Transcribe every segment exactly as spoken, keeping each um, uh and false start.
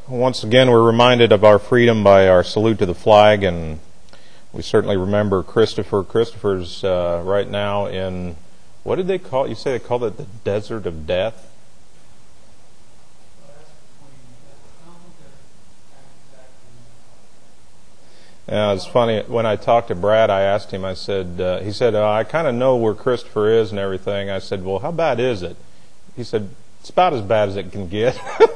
once again, we're reminded of our freedom by our salute to the flag, and we certainly remember Christopher. Christopher's uh, right now in, what did they call it? You say they called it the Desert of Death? Yeah, it's funny. When I talked to Brad, I asked him, I said, uh, he said, oh, I kind of know where Christopher is and everything. I said, well, how bad is it? He said, it's about as bad as it can get.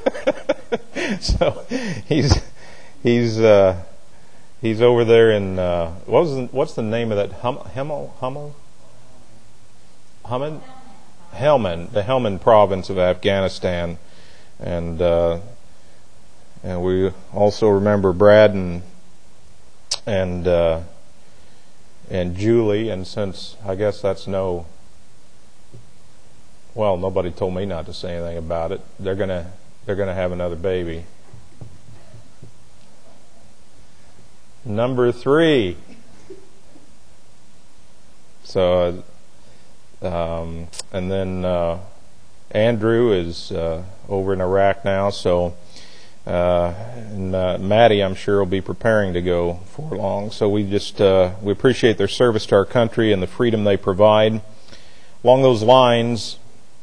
So he's he's uh, he's over there in uh, what was the, what's the name of that hum, Hummel Hummel Humman Helmand, the Helmand province of Afghanistan, and uh, and we also remember Brad and and uh, and Julie, and since I guess that's no. Well, nobody told me not to say anything about it. They're gonna they're gonna have another baby. Number three. So, um, and then uh, Andrew is uh, over in Iraq now. So, uh, and uh, Maddie, I'm sure, will be preparing to go for long. So we just uh, we appreciate their service to our country and the freedom they provide. Along those lines.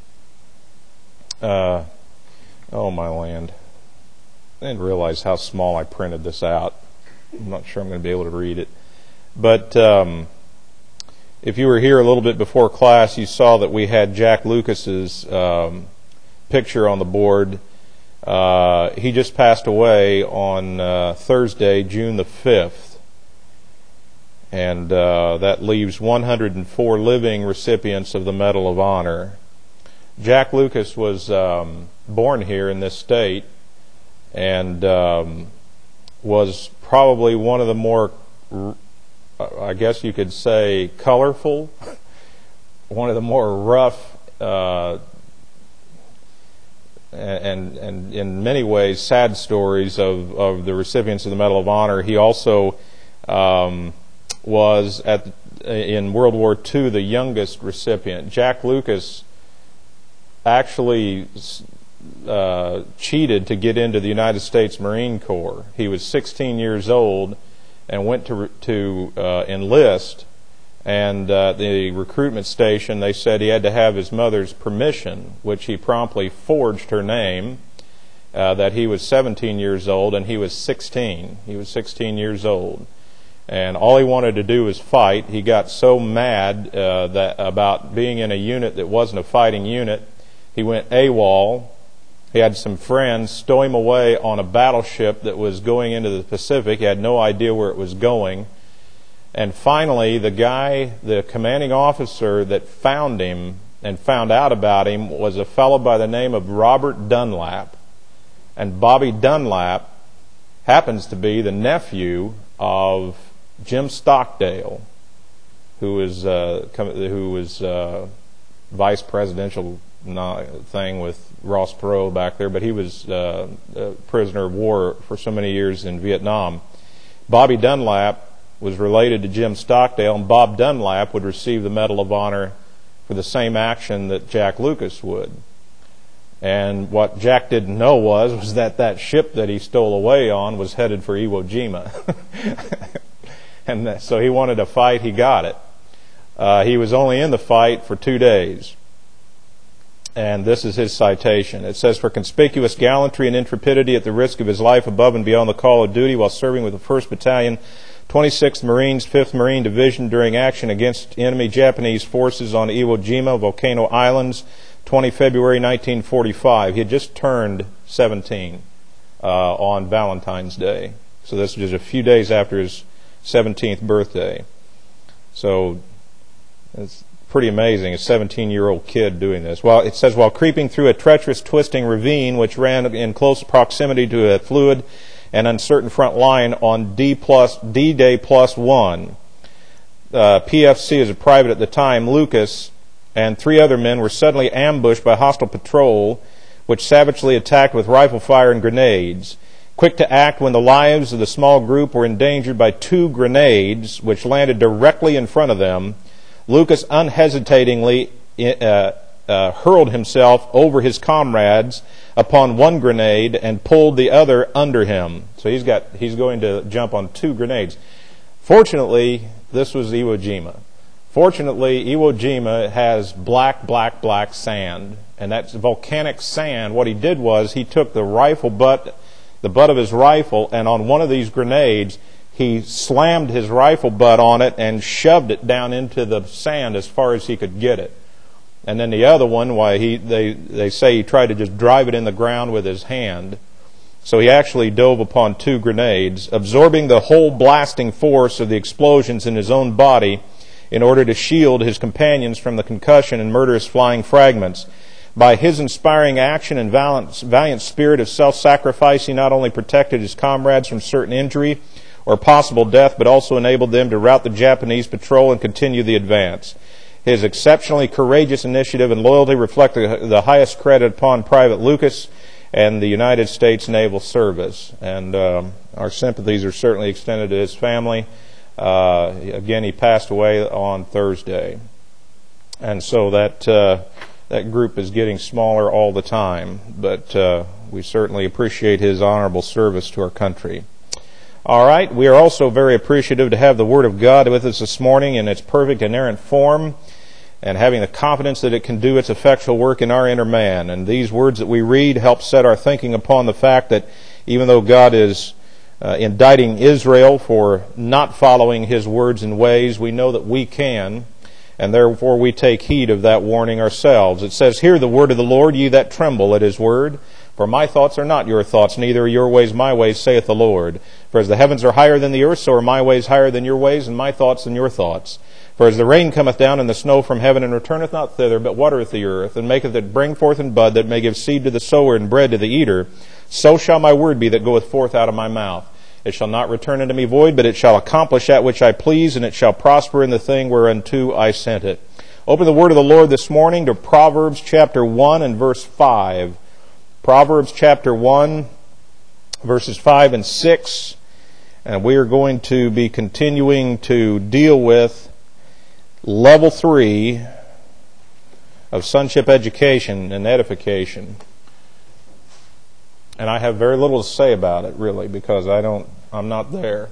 Uh, oh, my land. I didn't realize how small I printed this out. I'm not sure I'm going to be able to read it. But um, if you were here a little bit before class, you saw that we had Jack Lucas's um, picture on the board. Uh, he just passed away on uh, Thursday, June the fifth. And uh, that leaves one hundred four living recipients of the Medal of Honor. Jack Lucas was um, born here in this state and um, was probably one of the more, I guess you could say, colorful, one of the more rough uh, and, and in many ways sad stories of, of the recipients of the Medal of Honor. He also um, was, at in World War Two, the youngest recipient. Jack Lucas actually uh, cheated to get into the United States Marine Corps. He was sixteen years old and went to to uh, enlist, and uh, the recruitment station, they said he had to have his mother's permission, which he promptly forged her name, uh, that he was seventeen years old and he was sixteen. He was sixteen years old. And all he wanted to do was fight. He got so mad uh, that about being in a unit that wasn't a fighting unit, he went AWOL. He had some friends stow him away on a battleship that was going into the Pacific. He had no idea where it was going. And finally, the guy, the commanding officer that found him and found out about him was a fellow by the name of Robert Dunlap. And Bobby Dunlap happens to be the nephew of Jim Stockdale, who was, uh, who was uh, vice presidential thing with Ross Perot back there, but he was uh, a prisoner of war for so many years in Vietnam. Bobby Dunlap was related to Jim Stockdale, and Bob Dunlap would receive the Medal of Honor for the same action that Jack Lucas would. And what Jack didn't know was, was that that ship that he stole away on was headed for Iwo Jima. And so he wanted to fight, he got it. Uh, he was only in the fight for two days. And this is his citation. It says, for conspicuous gallantry and intrepidity at the risk of his life above and beyond the call of duty while serving with the first Battalion, twenty-sixth Marines, fifth Marine Division during action against enemy Japanese forces on Iwo Jima, Volcano Islands, the twentieth of February nineteen forty-five. He had just turned seventeen uh, on Valentine's Day. So this was just a few days after his seventeenth birthday. So it's pretty amazing, a seventeen-year-old kid doing this. Well, it says, while creeping through a treacherous, twisting ravine which ran in close proximity to a fluid and uncertain front line on D plus D-Day plus one, uh, P F C as a private at the time, Lucas, and three other men were suddenly ambushed by hostile patrol, which savagely attacked with rifle fire and grenades. Quick to act when the lives of the small group were endangered by two grenades, which landed directly in front of them, Lucas unhesitatingly uh, uh, hurled himself over his comrades upon one grenade and pulled the other under him. So he's got he's going to jump on two grenades. Fortunately, this was Iwo Jima. Fortunately, Iwo Jima has black, black, black sand, and that's volcanic sand. What he did was he took the rifle butt, the butt of his rifle, and on one of these grenades, he slammed his rifle butt on it and shoved it down into the sand as far as he could get it. And then the other one, why he they they say he tried to just drive it in the ground with his hand. So he actually dove upon two grenades, absorbing the whole blasting force of the explosions in his own body in order to shield his companions from the concussion and murderous flying fragments. By his inspiring action and valiant, valiant spirit of self-sacrifice, he not only protected his comrades from certain injury or possible death, but also enabled them to rout the Japanese patrol and continue the advance. His exceptionally courageous initiative and loyalty reflect the, the highest credit upon Private Lucas and the United States Naval Service. And um, our sympathies are certainly extended to his family. Uh, again, he passed away on Thursday. And so that uh, that group is getting smaller all the time. But uh, we certainly appreciate his honorable service to our country. All right, we are also very appreciative to have the Word of God with us this morning in its perfect inerrant form, and having the confidence that it can do its effectual work in our inner man. And these words that we read help set our thinking upon the fact that even though God is uh, indicting Israel for not following His words and ways, we know that we can, and therefore we take heed of that warning ourselves. It says, "Hear the word of the Lord, ye that tremble at His word. For my thoughts are not your thoughts, neither are your ways my ways, saith the Lord. For as the heavens are higher than the earth, so are my ways higher than your ways, and my thoughts than your thoughts. For as the rain cometh down and the snow from heaven, and returneth not thither, but watereth the earth, and maketh it bring forth and bud, that may give seed to the sower and bread to the eater, so shall my word be that goeth forth out of my mouth. It shall not return unto me void, but it shall accomplish that which I please, and it shall prosper in the thing whereunto I sent it." Open the word of the Lord this morning to Proverbs chapter one and verse five. Proverbs chapter one, verses five and six. And we are going to be continuing to deal with level three of sonship education and edification. And I have very little to say about it, really, because I don't, I'm not there.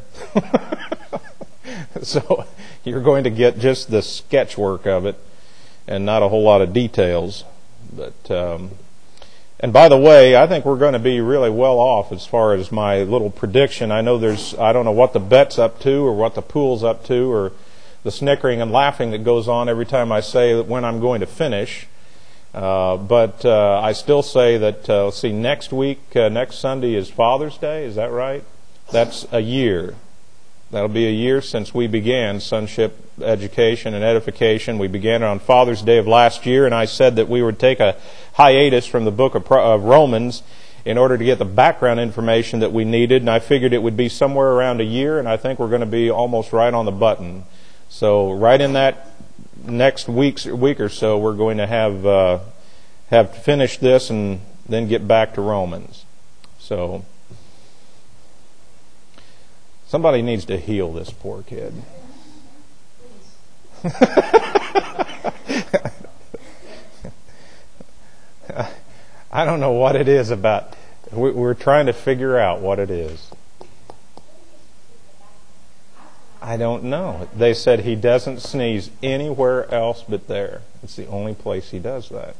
So you're going to get just the sketch work of it and not a whole lot of details. But, um, and by the way, I think we're going to be really well off as far as my little prediction. I know there's, I don't know what the bet's up to or what the pool's up to or the snickering and laughing that goes on every time I say when I'm going to finish. Uh, but uh, I still say that, uh, let's see, next week, uh, next Sunday is Father's Day. Is that right? That's a year. That'll be a year since we began sonship education and edification. We began it on Father's Day of last year, and I said that we would take a hiatus from the book of, Pro- of Romans in order to get the background information that we needed, and I figured it would be somewhere around a year, and I think we're going to be almost right on the button. So right in that next week's, week or so, we're going to have uh, have finished this and then get back to Romans. So somebody needs to heal this poor kid. I don't know what it is about. We're trying to figure out what it is. I don't know. They said he doesn't sneeze anywhere else but there. It's the only place he does that.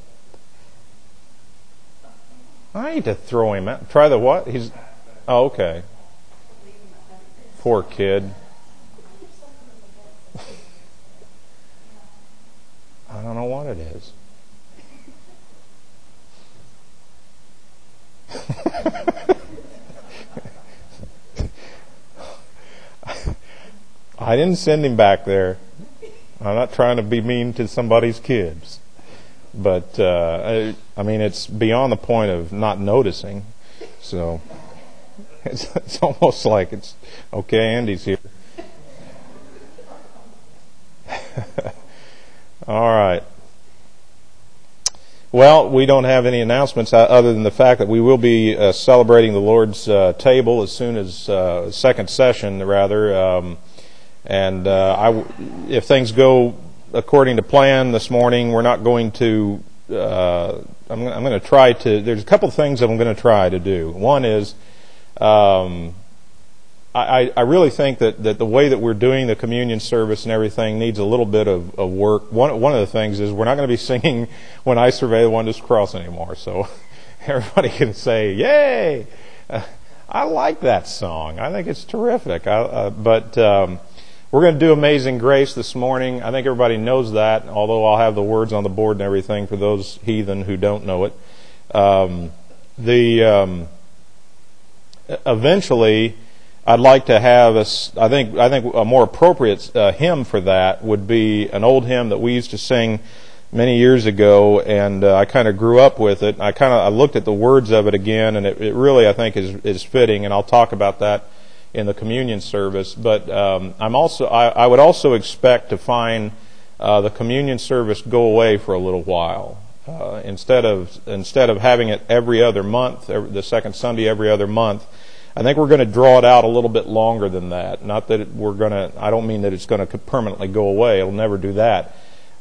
I need to throw him out. Try the what? He's. Oh, okay. Poor kid. I don't know what it is. I didn't send him back there. I'm not trying to be mean to somebody's kids. But, uh, I, I mean, it's beyond the point of not noticing. So, it's, it's almost like it's, okay, Andy's here. All right. Well, we don't have any announcements other than the fact that we will be uh, celebrating the Lord's uh, table as soon as uh, second session, rather. Um, and uh, I, if things go according to plan this morning, we're not going to, uh, I'm, I'm going to try to, there's a couple of things that I'm going to try to do. One is, um, I, I really think that, that the way that we're doing the communion service and everything needs a little bit of, of work. One, one of the things is we're not going to be singing When I Survey the Wondrous Cross anymore. So everybody can say, yay! Uh, I like that song. I think it's terrific. I, uh, but um, we're going to do Amazing Grace this morning. I think everybody knows that, although I'll have the words on the board and everything for those heathen who don't know it. Um, the um, eventually... I'd like to have a, I think, I think a more appropriate uh, hymn for that would be an old hymn that we used to sing many years ago, and uh, I kind of grew up with it. I kind of I looked at the words of it again, and it, it really I think is is fitting, and I'll talk about that in the communion service. But um, I'm also I, I would also expect to find uh, the communion service go away for a little while. Uh, instead of instead of having it every other month, every, the second Sunday every other month. I think we're going to draw it out a little bit longer than that. Not that it, we're going to, I don't mean that it's going to permanently go away. It'll never do that.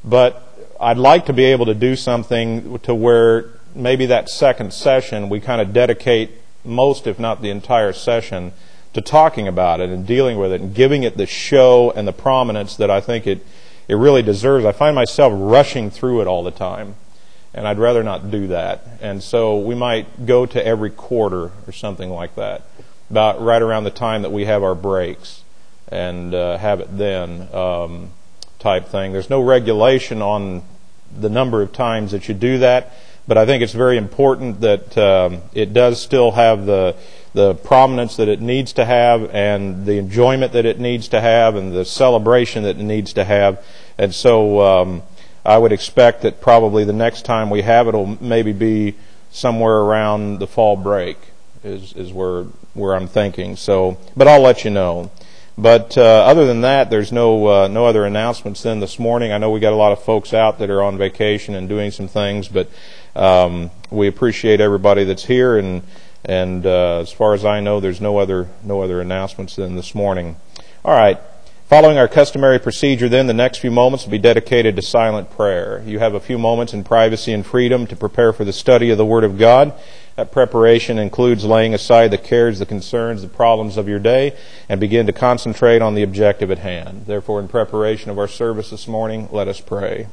But I'd like to be able to do something to where maybe that second session we kind of dedicate most, if not the entire session, to talking about it and dealing with it and giving it the show and the prominence that I think it, it really deserves. I find myself rushing through it all the time. And I'd rather not do that. And so we might go to every quarter or something like that, about right around the time that we have our breaks, and uh, have it then um, type thing. There's no regulation on the number of times that you do that, but I think it's very important that um, it does still have the the prominence that it needs to have, and the enjoyment that it needs to have, and the celebration that it needs to have. And so um, I would expect that probably the next time we have it will maybe be somewhere around the fall break is is where where I'm thinking. So, but I'll let you know. But uh, other than that, there's no uh, no other announcements then this morning. I know we got a lot of folks out that are on vacation and doing some things, but um, we appreciate everybody that's here. And and uh, as far as I know, there's no other no other announcements then this morning. All right. Following our customary procedure then, the next few moments will be dedicated to silent prayer. You have a few moments in privacy and freedom to prepare for the study of the Word of God. That preparation includes laying aside the cares, the concerns, the problems of your day, and begin to concentrate on the objective at hand. Therefore, in preparation of our service this morning, let us pray.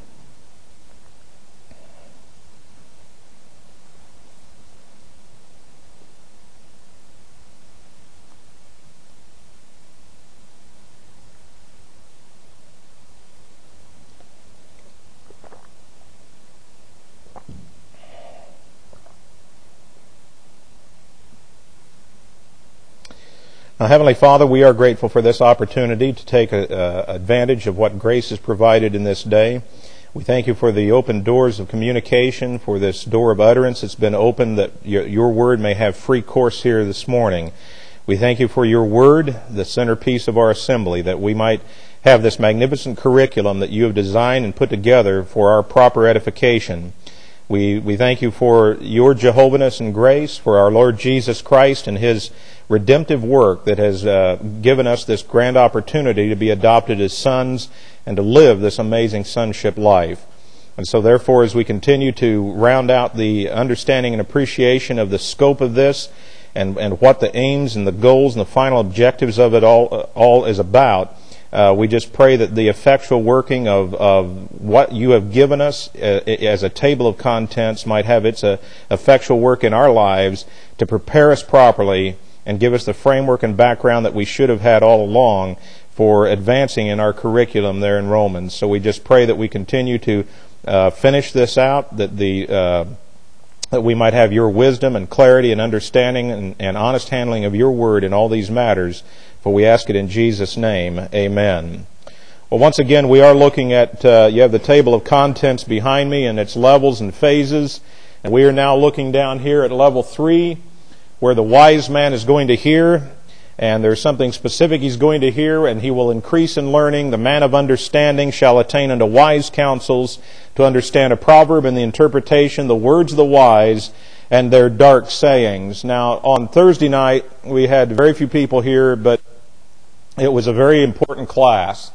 Now, Heavenly Father, we are grateful for this opportunity to take a, uh, advantage of what grace has provided in this day. We thank you for the open doors of communication, for this door of utterance that's been opened that your, your word may have free course here this morning. We thank you for your word, the centerpiece of our assembly, that we might have this magnificent curriculum that you have designed and put together for our proper edification. We, we thank you for your Jehovahness and grace, for our Lord Jesus Christ and His redemptive work that has uh, given us this grand opportunity to be adopted as sons and to live this amazing sonship life. And so therefore, as we continue to round out the understanding and appreciation of the scope of this and, and what the aims and the goals and the final objectives of it all, uh, all is about, Uh, we just pray that the effectual working of, of what you have given us uh, as a table of contents might have its uh, effectual work in our lives to prepare us properly and give us the framework and background that we should have had all along for advancing in our curriculum there in Romans. So we just pray that we continue to uh, finish this out, that the uh, that we might have your wisdom and clarity and understanding and, and honest handling of your word in all these matters. For we ask it in Jesus' name. Amen. Well, once again, we are looking at, uh, you have the table of contents behind me and its levels and phases. And we are now looking down here at level three, where the wise man is going to hear. And there's something specific he's going to hear, and he will increase in learning. The man of understanding shall attain unto wise counsels, to understand a proverb and the interpretation, the words of the wise, and their dark sayings. Now, on Thursday night, we had very few people here, but it was a very important class.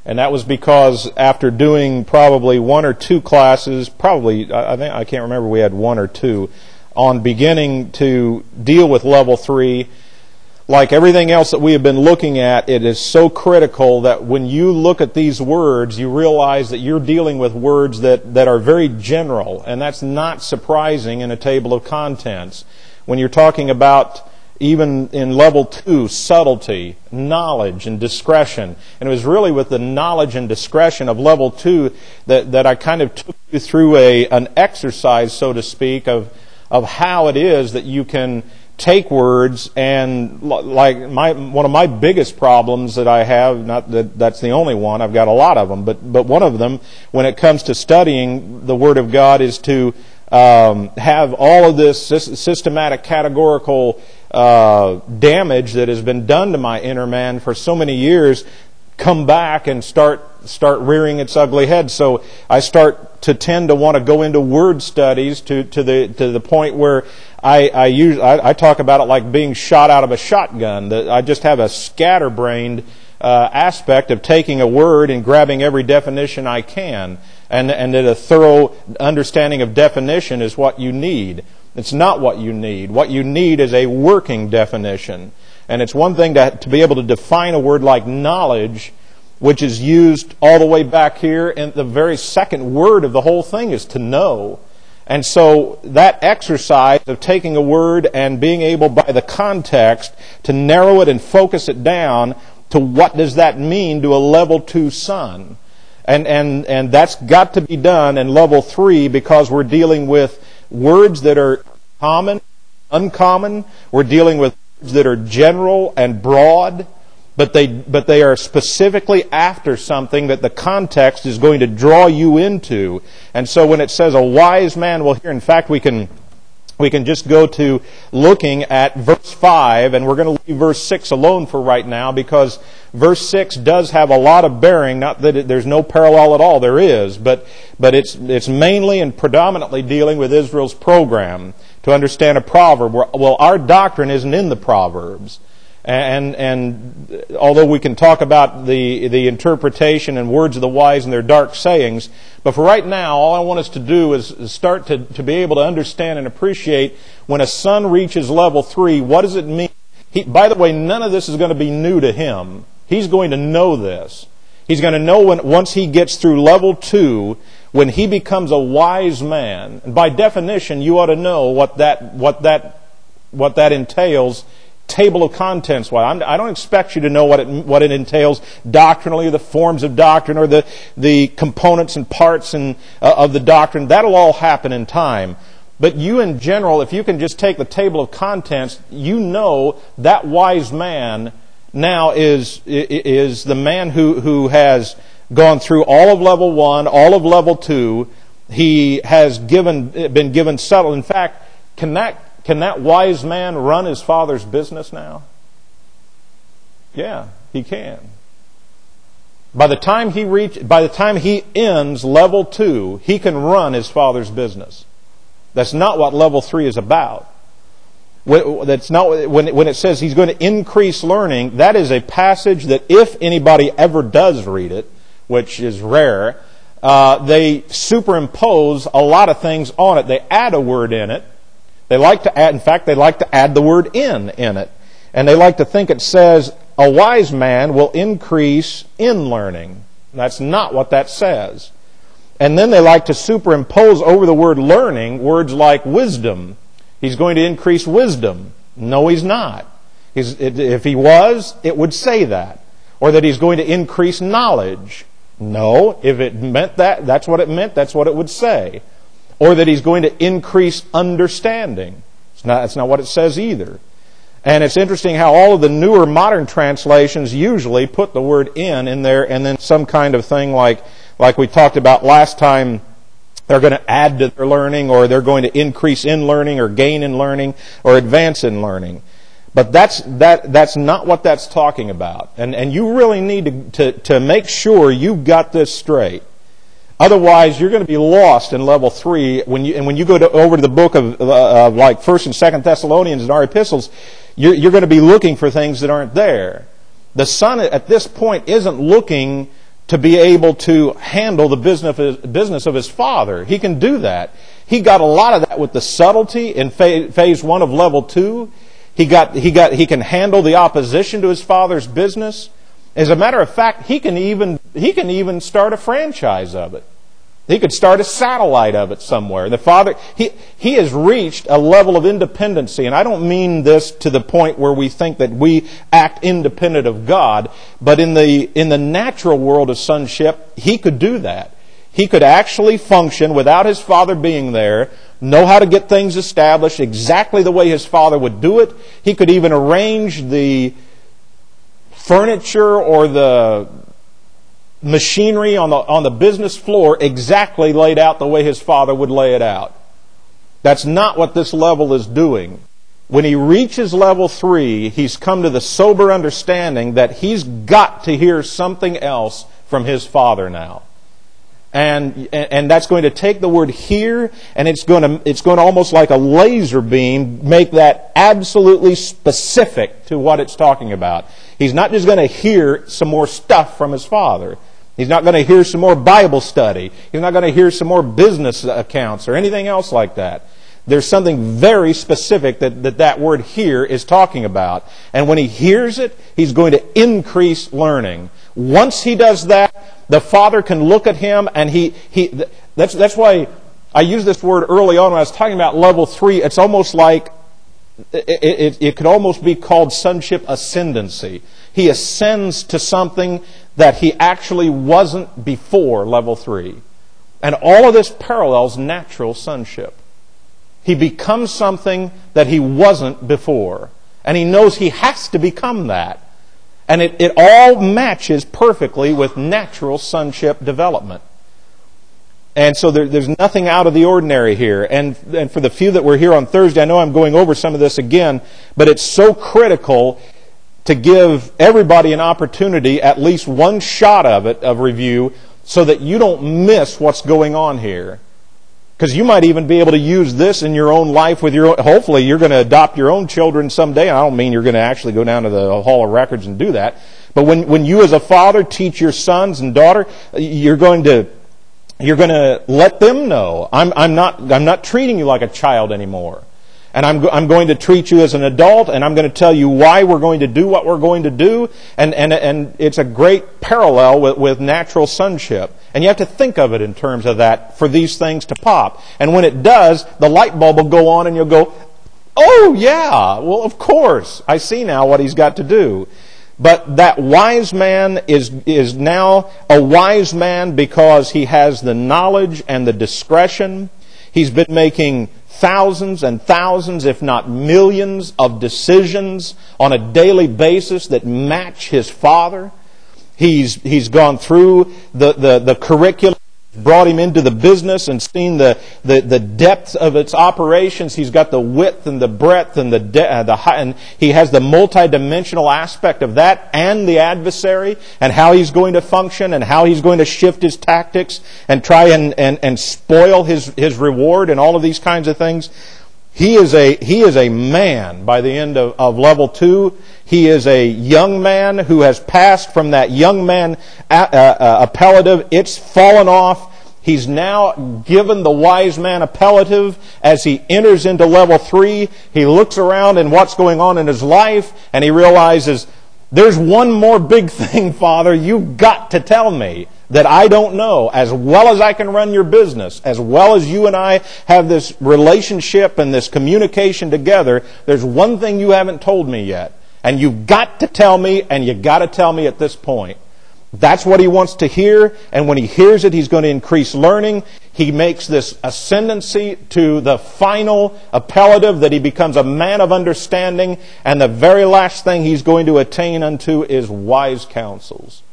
And that was because after doing probably one or two classes, probably, I think, I can't remember, we had one or two, on beginning to deal with level three, like everything else that we have been looking at, it is so critical that when you look at these words, you realize that you're dealing with words that, that are very general, and that's not surprising in a table of contents. When you're talking about, even in level two, subtlety, knowledge, and discretion. And it was really with the knowledge and discretion of level two that, that I kind of took you through a an exercise, so to speak, of of how it is that you can take words and, like my one of my biggest problems that I have, not that that's the only one, I've got a lot of them, but but one of them when it comes to studying the Word of God is to um, have all of this systematic categorical uh, damage that has been done to my inner man for so many years come back and start start rearing its ugly head. So I start to tend to want to go into word studies to to the to the point where I I use I, I talk about it like being shot out of a shotgun. That I just have a scatterbrained uh, aspect of taking a word and grabbing every definition I can, and and that a thorough understanding of definition is what you need. It's not what you need. What you need is a working definition. And it's one thing to, to be able to define a word like knowledge, which is used all the way back here, and the very second word of the whole thing is to know. And so that exercise of taking a word and being able by the context to narrow it and focus it down to what does that mean to a level two son. And, and, and that's got to be done in level three because we're dealing with words that are common, uncommon. We're dealing with words that are general and broad, but they but they are specifically after something that the context is going to draw you into. And so when it says a wise man will hear, in fact, we can we can just go to looking at verse five, and we're going to leave verse six alone for right now because verse six does have a lot of bearing. Not that it, there's no parallel at all, there is, but but it's it's mainly and predominantly dealing with Israel's program to understand a proverb. Well, our doctrine isn't in the Proverbs. And and although we can talk about the the interpretation and words of the wise and their dark sayings, but for right now, all I want us to do is start to, to be able to understand and appreciate when a son reaches level three, what does it mean? He, by the way, none of this is going to be new to him. He's going to know this. He's going to know when once he gets through level two, when he becomes a wise man. And by definition, you ought to know what that what that what that entails. Table of contents. Well, I'm, I don't expect you to know what it what it entails doctrinally, the forms of doctrine, or the the components and parts and uh, of the doctrine. That'll all happen in time. But you, in general, if you can just take the table of contents, you know that wise man now is is the man who who has gone through all of level one, all of level two. He has given been given subtle. In fact, can that Can that wise man run his father's business now? Yeah, he can. By the time he reach, by the time he ends level two, he can run his father's business. That's not what level three is about. That's not when when it says he's going to increase learning. That is a passage that if anybody ever does read it, which is rare, uh, they superimpose a lot of things on it. They add a word in it. They like to add, in fact, they like to add the word in in it. And they like to think it says, a wise man will increase in learning. That's not what that says. And then they like to superimpose over the word learning words like wisdom. He's going to increase wisdom. No, he's not. He's, if he was, it would say that. Or that he's going to increase knowledge. No, if it meant that, that's what it meant, that's what it would say. Or that he's going to increase understanding. It's not, that's not what it says either. And it's interesting how all of the newer modern translations usually put the word in in there and then some kind of thing like, like we talked about last time, they're going to add to their learning, or they're going to increase in learning, or gain in learning, or advance in learning. But that's that that's not what that's talking about. And and you really need to, to, to make sure you've got this straight. Otherwise, you're going to be lost in level three. When you and when you go to, over to the book of uh, like First and Second Thessalonians and our epistles, you're, you're going to be looking for things that aren't there. The son at this point isn't looking to be able to handle the business of his, business of his father. He can do that. He got a lot of that with the subtlety in phase one of level two. He got, he got, he can handle the opposition to his father's business. As a matter of fact, he can even, he can even start a franchise of it. He could start a satellite of it somewhere. The father, he, he has reached a level of independency, and I don't mean this to the point where we think that we act independent of God, but in the, in the natural world of sonship, he could do that. He could actually function without his father being there, know how to get things established exactly the way his father would do it. He could even arrange the furniture or the machinery on the on the business floor exactly laid out the way his father would lay it out. That's not what this level is doing. When he reaches level three, he's come to the sober understanding that he's got to hear something else from his father now. And and that's going to take the word hear, and it's going to it's going to almost like a laser beam make that absolutely specific to what it's talking about. He's not just going to hear some more stuff from his father. He's not going to hear some more Bible study. He's not going to hear some more business accounts or anything else like that. There's something very specific that that, that word hear is talking about. And when he hears it, he's going to increase learning. Once he does that, the father can look at him, and he, he that's, that's why I used this word early on when I was talking about level three. It's almost like, it, it, it could almost be called sonship ascendancy. He ascends to something that he actually wasn't before level three. And all of this parallels natural sonship. He becomes something that he wasn't before. And he knows he has to become that. And it, it all matches perfectly with natural sonship development. And so there, there's nothing out of the ordinary here. And, and for the few that were here on Thursday, I know I'm going over some of this again, but it's so critical to give everybody an opportunity, at least one shot of it, of review, so that you don't miss what's going on here. Because you might even be able to use this in your own life with your own, hopefully you're going to adopt your own children someday. And I don't mean you're going to actually go down to the Hall of Records and do that. But when, when you as a father teach your sons and daughter, you're going to, you're going to let them know, I'm, I'm not, I'm not treating you like a child anymore. And I'm, I'm going to treat you as an adult, and I'm going to tell you why we're going to do what we're going to do. And, and, and it's a great parallel with, with natural sonship. And you have to think of it in terms of that for these things to pop. And when it does, the light bulb will go on and you'll go, oh yeah, well of course, I see now what he's got to do. But that wise man is, is now a wise man because he has the knowledge and the discretion. He's been making thousands and thousands, if not millions, of decisions on a daily basis that match his father. He's he's gone through the, the, the curriculum, brought him into the business and seen the, the, the depth of its operations. He's got the width and the breadth and the de- uh, the high, and he has the multidimensional aspect of that and the adversary and how he's going to function and how he's going to shift his tactics and try and, and, and spoil his, his reward and all of these kinds of things. He is a he is a man by the end of, of level two. He is a young man who has passed from that young man uh, uh, appellative. It's fallen off. He's now given the wise man appellative as he enters into level three. He looks around and what's going on in his life, and he realizes, there's one more big thing, Father, you've got to tell me that I don't know. As well as I can run your business, as well as you and I have this relationship and this communication together, there's one thing you haven't told me yet. And you've got to tell me, and you've got to tell me at this point. That's what he wants to hear, and when he hears it, he's going to increase learning. He makes this ascendancy to the final appellative that he becomes a man of understanding, and the very last thing he's going to attain unto is wise counsels.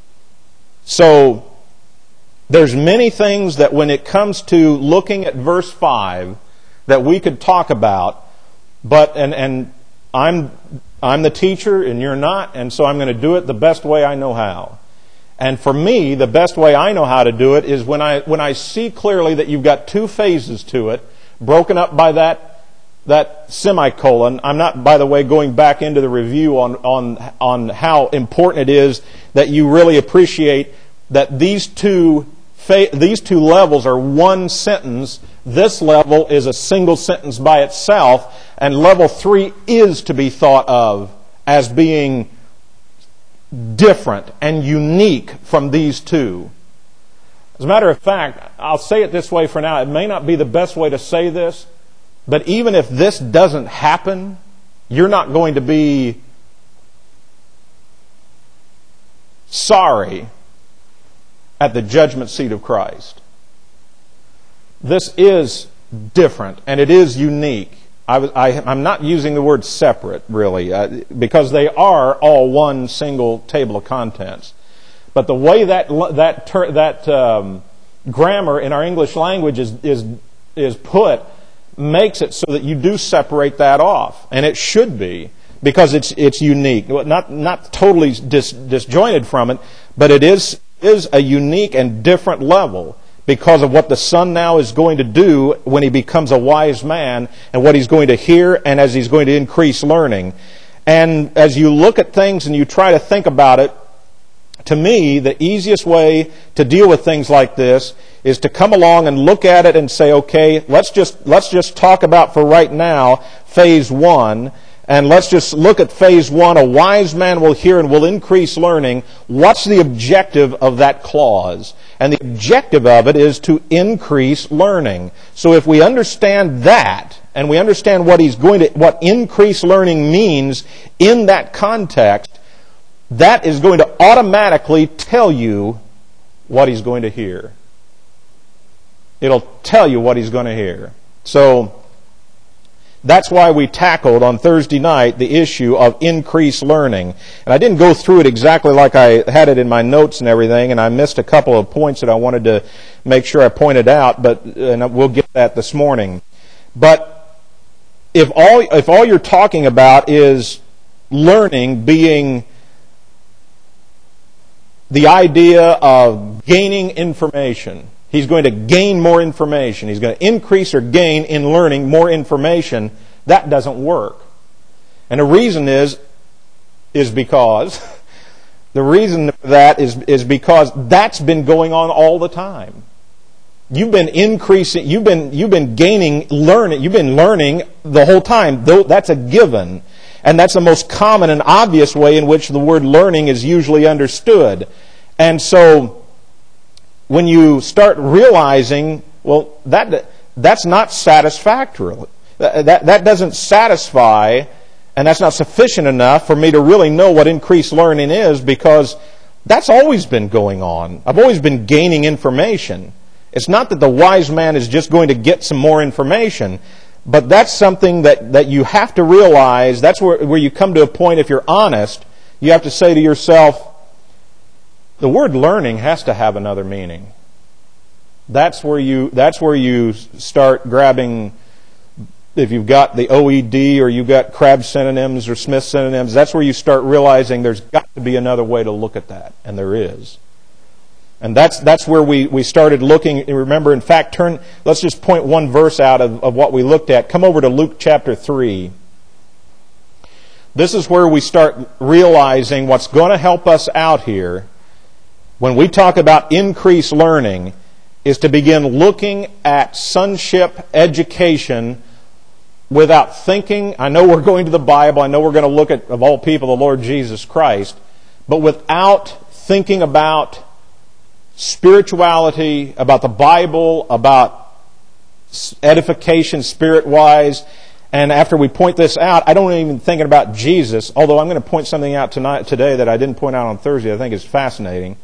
So, there's many things that when it comes to looking at verse five that we could talk about, but, and, and I'm, I'm the teacher and you're not, and so I'm going to do it the best way I know how. And for me, the best way I know how to do it is when I when I see clearly that you've got two phases to it, broken up by that that semicolon. I'm not, by the way, going back into the review on on on how important it is that you really appreciate that these two these two levels are one sentence. This level is a single sentence by itself, and level three is to be thought of as being different and unique from these two. As a matter of fact, I'll say it this way for now. It may not be the best way to say this, but even if this doesn't happen, you're not going to be sorry at the judgment seat of Christ. This is different, and it is unique. I, I, I'm not using the word separate, really, uh, because they are all one single table of contents. But the way that that ter, that um, grammar in our English language is is is put makes it so that you do separate that off, and it should be, because it's it's unique, not not totally dis, disjointed from it, but it is is a unique and different level because of what the Son now is going to do when he becomes a wise man, and what he's going to hear, and as he's going to increase learning. And as you look at things and you try to think about it, to me, the easiest way to deal with things like this is to come along and look at it and say, okay, let's just let's just talk about for right now phase one, and let's just look at phase one. A wise man will hear and will increase learning. What's the objective of that clause? And the objective of it is to increase learning. So if we understand that, and we understand what he's going to, what increase learning means in that context, that is going to automatically tell you what he's going to hear. It'll tell you what he's going to hear. So that's why we tackled on Thursday night the issue of increased learning. And I didn't go through it exactly like I had it in my notes and everything, and I missed a couple of points that I wanted to make sure I pointed out, but and we'll get that this morning. But if all if all you're talking about is learning being the idea of gaining information, he's going to gain more information, he's going to increase or gain in learning more information, that doesn't work. And the reason is, is because, the reason for that is, is because that's been going on all the time. You've been increasing, you've been, you've been gaining, learning, you've been learning the whole time. Though that's a given. And that's the most common and obvious way in which the word learning is usually understood. And so, when you start realizing, well, that that's not satisfactory. That, that, that doesn't satisfy, and that's not sufficient enough for me to really know what increased learning is, because that's always been going on. I've always been gaining information. It's not that the wise man is just going to get some more information, but that's something that, that you have to realize. That's where, where you come to a point, if you're honest, you have to say to yourself, the word learning has to have another meaning. That's where you that's where you start grabbing, if you've got the O E D or you've got Crabbe synonyms or Smith synonyms, that's where you start realizing there's got to be another way to look at that, and there is. And that's that's where we, we started looking. Remember, in fact, turn let's just point one verse out of, of what we looked at. Come over to Luke chapter three. This is where we start realizing what's going to help us out here when we talk about increased learning, is to begin looking at sonship education without thinking. I know we're going to the Bible. I know we're going to look at, of all people, the Lord Jesus Christ. But without thinking about spirituality, about the Bible, about edification spirit-wise. And after we point this out, I don't even think about Jesus, although I'm going to point something out tonight, today that I didn't point out on Thursday. I think is fascinating.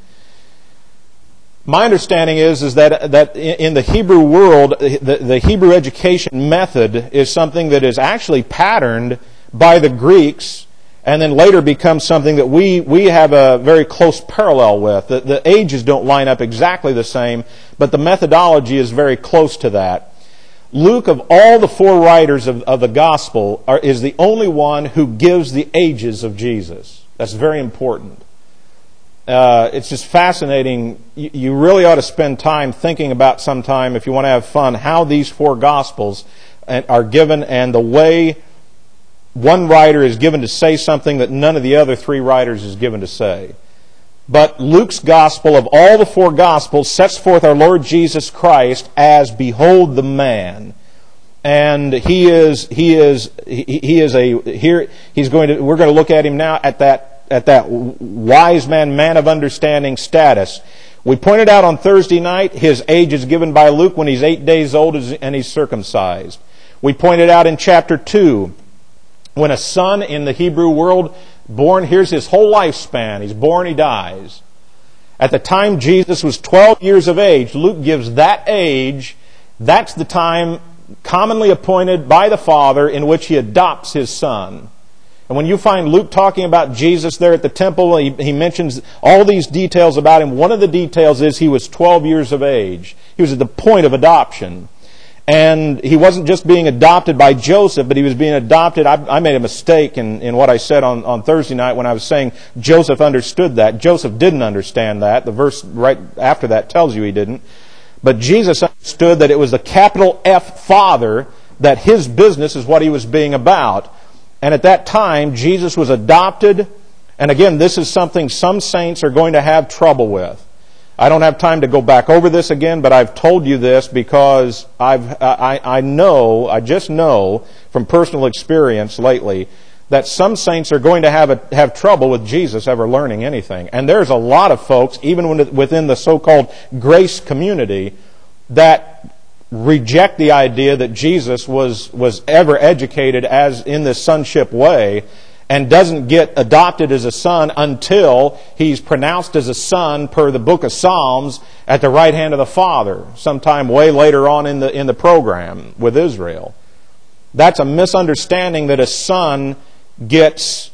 My understanding is, is that, that in the Hebrew world, the, the Hebrew education method is something that is actually patterned by the Greeks, and then later becomes something that we, we have a very close parallel with. The, the ages don't line up exactly the same, but the methodology is very close to that. Luke, of all the four writers of, of the Gospel, are, is the only one who gives the ages of Jesus. That's very important. Uh, it's just fascinating. You, you really ought to spend time thinking about sometime, if you want to have fun, how these four Gospels are given, and the way one writer is given to say something that none of the other three writers is given to say. But Luke's gospel, of all the four gospels, sets forth our Lord Jesus Christ as, behold the man. And he is, he is, he, he is a, here, he's going to, we're going to look at him now at that, at that wise man, man of understanding status. We pointed out on Thursday night, his age is given by Luke when he's eight days old and he's circumcised. We pointed out in chapter two, when a son in the Hebrew world, born, here's his whole lifespan. He's born, he dies. At the time Jesus was twelve years of age, Luke gives that age, that's the time commonly appointed by the Father in which he adopts his son. And when you find Luke talking about Jesus there at the temple, he, he mentions all these details about him. One of the details is he was twelve years of age. He was at the point of adoption. And he wasn't just being adopted by Joseph, but he was being adopted. I, I made a mistake in, in what I said on, on Thursday night when I was saying Joseph understood that. Joseph didn't understand that. The verse right after that tells you he didn't. But Jesus understood that it was the capital F Father, that his business is what he was being about. And at that time, Jesus was adopted. And again, this is something some saints are going to have trouble with. I don't have time to go back over this again, but I've told you this because I've, I, I know, I just know from personal experience lately that some saints are going to have a, have trouble with Jesus ever learning anything. And there's a lot of folks, even within the so-called grace community, that reject the idea that Jesus was, was ever educated as in this sonship way, and doesn't get adopted as a son until he's pronounced as a son per the book of Psalms at the right hand of the Father, sometime way later on in the in the program with Israel. That's a misunderstanding that a son gets.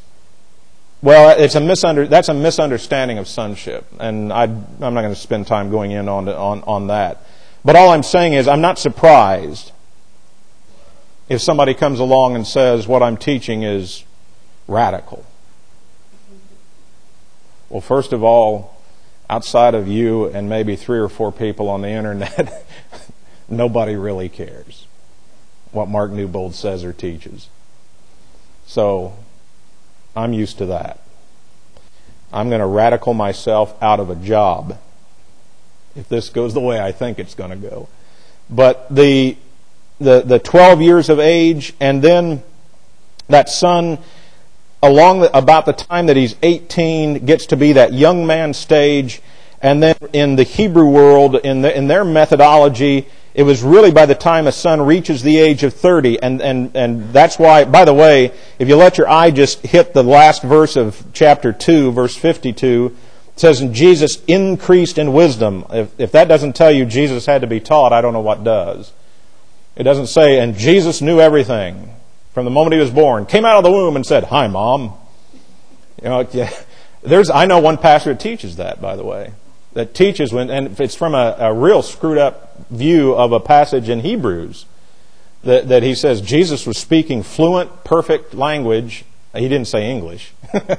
Well, it's a misunder. That's a misunderstanding of sonship, and I, I'm not going to spend time going in on on on that. But all I'm saying is, I'm not surprised if somebody comes along and says what I'm teaching is radical. Well, first of all, outside of you and maybe three or four people on the internet, nobody really cares what Mark Newbold says or teaches. So, I'm used to that. I'm going to radical myself out of a job if this goes the way I think it's going to go. But the the the twelve years of age, and then that son, along the, about the time that he's eighteen, gets to be that young man stage. And then in the Hebrew world, in the, in their methodology, it was really by the time a son reaches the age of thirty. And, and, and that's why, by the way, if you let your eye just hit the last verse of chapter two, verse fifty-two, it says, and Jesus increased in wisdom. If, if that doesn't tell you Jesus had to be taught, I don't know what does. It doesn't say, and Jesus knew everything from the moment he was born. Came out of the womb and said, hi, Mom. You know, yeah, there's, I know one pastor that teaches that, by the way. That teaches, when, and it's from a, a real screwed up view of a passage in Hebrews, that, that he says Jesus was speaking fluent, perfect language. He didn't say English,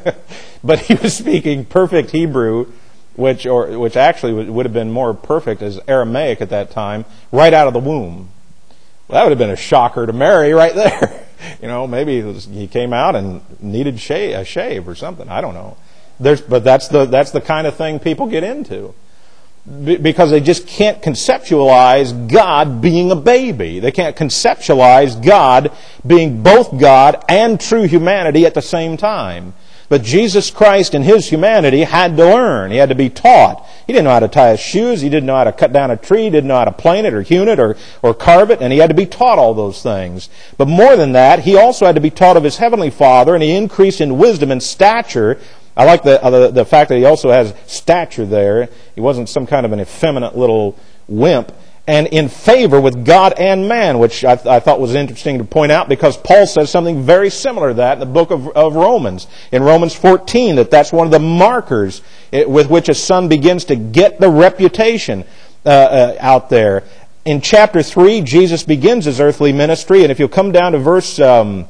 but he was speaking perfect Hebrew, which or which actually would, would have been more perfect as Aramaic at that time, right out of the womb. Well, that would have been a shocker to Mary right there. You know, maybe it was, he came out and needed shave, a shave or something. I don't know. There's, but that's the that's the kind of thing people get into, because they just can't conceptualize God being a baby. They can't conceptualize God being both God and true humanity at the same time. But Jesus Christ in His humanity had to learn. He had to be taught. He didn't know how to tie his shoes. He didn't know how to cut down a tree. He didn't know how to plane it or hewn it or, or carve it. And He had to be taught all those things. But more than that, He also had to be taught of His Heavenly Father, and He increased in wisdom and stature. I like the, uh, the the fact that He also has stature there. He wasn't some kind of an effeminate little wimp. And in favor with God and man, which I, th- I thought was interesting to point out, because Paul says something very similar to that in the book of, of Romans. In Romans fourteen, that that's one of the markers it, with which a son begins to get the reputation uh, uh, out there. In chapter three, Jesus begins His earthly ministry, and if you'll come down to verse... Um,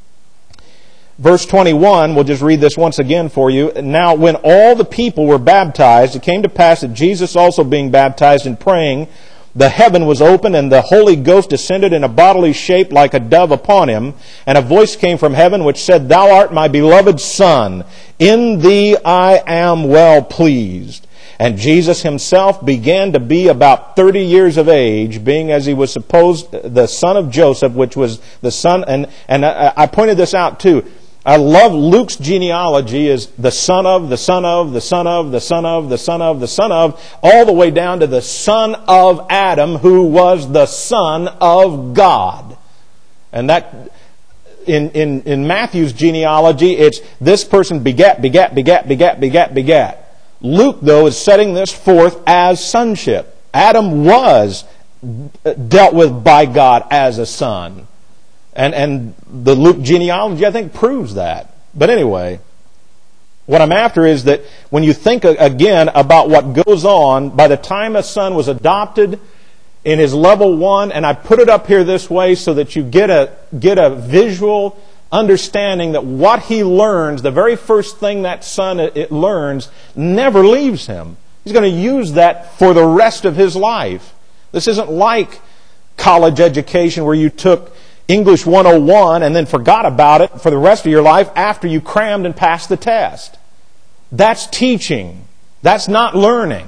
Verse twenty-one, we'll just read this once again for you. Now, when all the people were baptized, it came to pass that Jesus also being baptized and praying, the heaven was opened, and the Holy Ghost descended in a bodily shape like a dove upon him. And a voice came from heaven which said, Thou art my beloved Son. In thee I am well pleased. And Jesus himself began to be about thirty years of age, being as he was supposed the son of Joseph, which was the son. And, and I, I pointed this out too. I love Luke's genealogy is the son of, the son of, the son of, the son of, the son of, the son of, all the way down to the son of Adam, who was the son of God. And that, in, in, in Matthew's genealogy, it's this person begat, begat, begat, begat, begat, begat. Luke, though, is setting this forth as sonship. Adam was dealt with by God as a son. And and the Luke genealogy, I think, proves that. But anyway, what I'm after is that when you think again about what goes on, by the time a son was adopted in his level one, and I put it up here this way so that you get a get a visual understanding that what he learns, the very first thing that son it learns, never leaves him. He's going to use that for the rest of his life. This isn't like college education where you took English one oh one and then forgot about it for the rest of your life after you crammed and passed the test. That's teaching. That's not learning.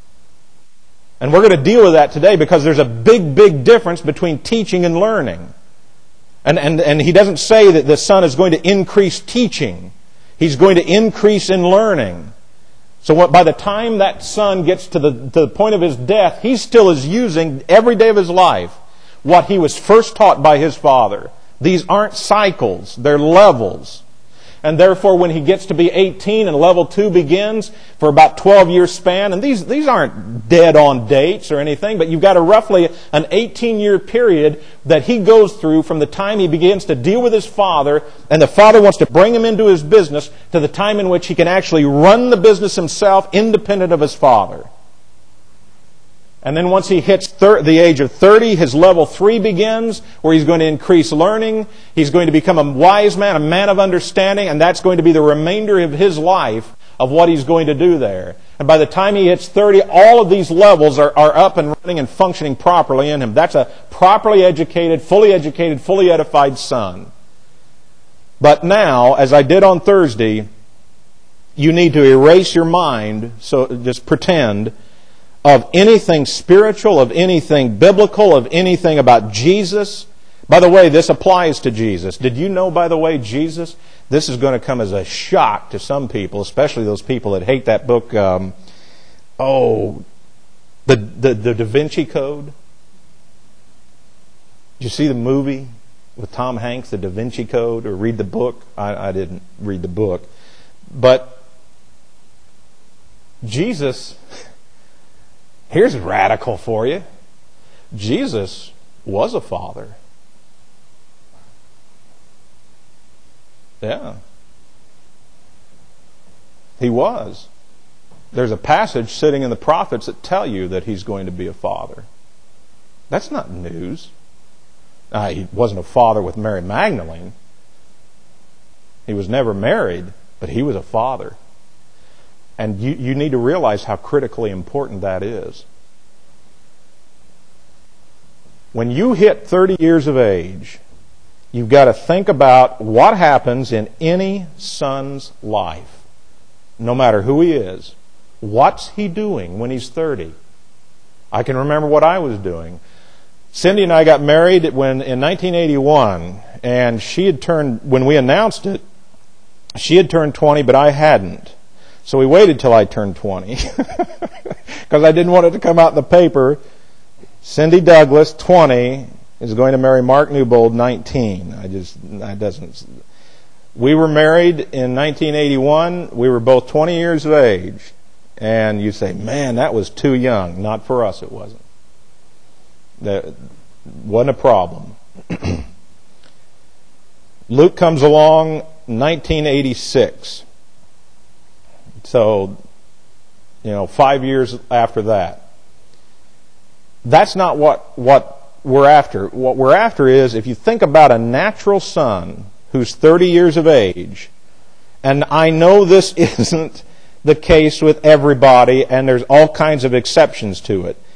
And we're going to deal with that today because there's a big, big difference between teaching and learning. And, and, and he doesn't say that the son is going to increase teaching. He's going to increase in learning. So what, by the time that son gets to the, to the point of his death, he still is using every day of his life what he was first taught by his father. These aren't cycles, they're levels. And therefore, when he gets to be eighteen and level two begins for about twelve year span, and these, these aren't dead on dates or anything, but you've got a roughly an eighteen year period that he goes through from the time he begins to deal with his father, and the father wants to bring him into his business, to the time in which he can actually run the business himself independent of his father. And then once he hits thir- the age of thirty, his level three begins, where he's going to increase learning. He's going to become a wise man, a man of understanding, and that's going to be the remainder of his life of what he's going to do there. And by the time he hits thirty, all of these levels are, are up and running and functioning properly in him. That's a properly educated, fully educated, fully edified son. But now, as I did on Thursday, you need to erase your mind, so just pretend, of anything spiritual, of anything biblical, of anything about Jesus. By the way, this applies to Jesus. Did you know, by the way, Jesus, this is going to come as a shock to some people, especially those people that hate that book, um, oh, the, the, the Da Vinci Code. Did you see the movie with Tom Hanks, the Da Vinci Code, or read the book? I, I didn't read the book. But Jesus... Here's radical for you. Jesus was a father. Yeah. He was. There's a passage sitting in the prophets that tell you that he's going to be a father. That's not news. Uh, he wasn't a father with Mary Magdalene. He was never married, but he was a father. And you, you need to realize how critically important that is. When you hit thirty years of age, you've got to think about what happens in any son's life, no matter who he is. What's he doing when he's thirty? I can remember what I was doing. Cindy and I got married when in nineteen eighty-one, and she had turned, when we announced it, she had turned twenty, but I hadn't. So we waited till I turned twenty because I didn't want it to come out in the paper. Cindy Douglas, twenty, is going to marry Mark Newbold, nineteen. I just, that doesn't. We were married in nineteen eighty-one. We were both twenty years of age. And you say, man, that was too young. Not for us, it wasn't. That wasn't a problem. Luke comes along, nineteen eighty-six. So, you know, five years after that. That's not what, what we're after. What we're after is, if you think about a natural son who's thirty years of age, and I know this isn't the case with everybody, and there's all kinds of exceptions to it,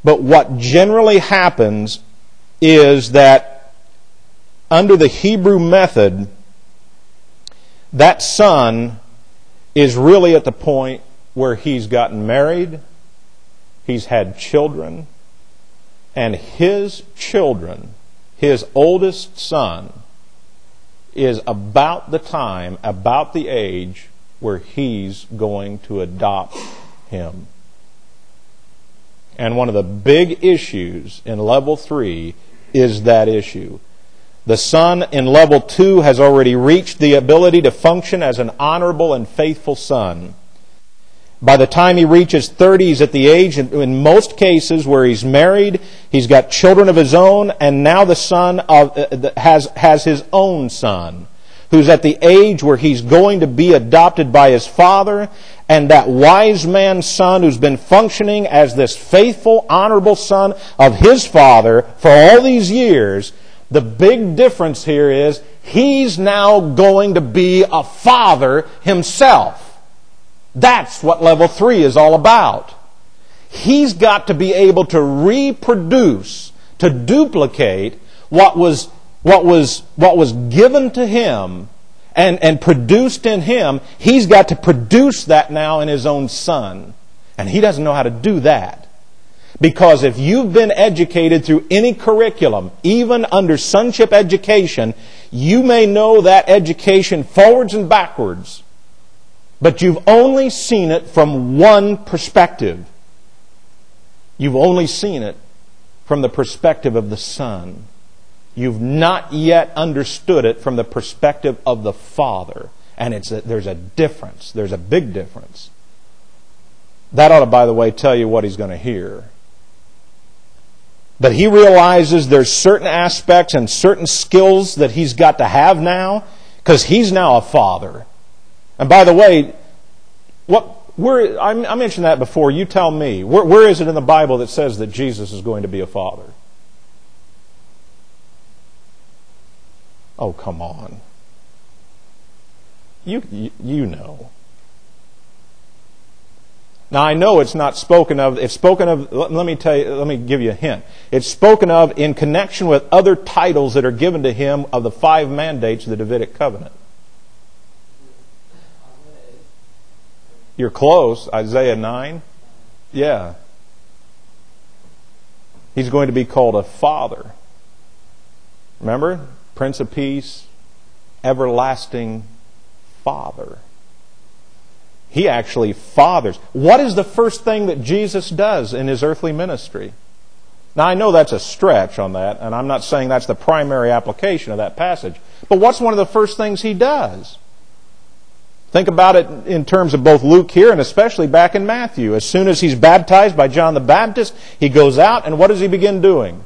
But what generally happens is that under the Hebrew method, that son is really at the point where he's gotten married, he's had children, and his children, his oldest son, is about the time, about the age where he's going to adopt him. And one of the big issues in level three is that issue. The son in level two has already reached the ability to function as an honorable and faithful son. By the time he reaches thirty, he's at the age, in most cases, where he's married, he's got children of his own, and now the son of, uh, has, has his own son, who's at the age where he's going to be adopted by his father, and that wise man's son who's been functioning as this faithful, honorable son of his father for all these years. The big difference here is he's now going to be a father himself. That's what level three is all about. He's got to be able to reproduce, to duplicate what was what was what was given to him and, and produced in him. He's got to produce that now in his own son. And he doesn't know how to do that. Because if you've been educated through any curriculum, even under sonship education, you may know that education forwards and backwards. But you've only seen it from one perspective. You've only seen it from the perspective of the Son. You've not yet understood it from the perspective of the Father. And it's a, there's a difference. There's a big difference. That ought to, by the way, tell you what he's going to hear. But he realizes there's certain aspects and certain skills that he's got to have now, because he's now a father. And by the way, what where I, I mentioned that before. You tell me, where, where is it in the Bible that says that Jesus is going to be a father? Oh, come on. You, you, you know. Now, I know it's not spoken of, it's spoken of, let me tell you, let me give you a hint. It's spoken of in connection with other titles that are given to him of the five mandates of the Davidic covenant. You're close. Isaiah nine. Yeah. He's going to be called a father. Remember? Prince of Peace, everlasting Father. He actually fathers. What is the first thing that Jesus does in His earthly ministry? Now, I know that's a stretch on that, and I'm not saying that's the primary application of that passage. But what's one of the first things He does? Think about it in terms of both Luke here and especially back in Matthew. As soon as He's baptized by John the Baptist, He goes out, and what does He begin doing?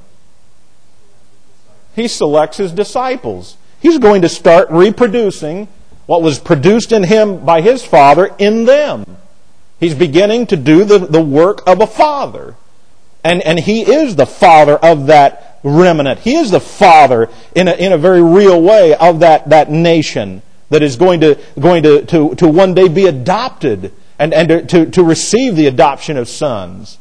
He selects His disciples. He's going to start reproducing what was produced in Him by His Father in them. He's beginning to do the, the work of a father. And, and He is the father of that remnant. He is the father in a, in a very real way of that, that nation that is going to, going to, to, to one day be adopted and, and to, to receive the adoption of sons.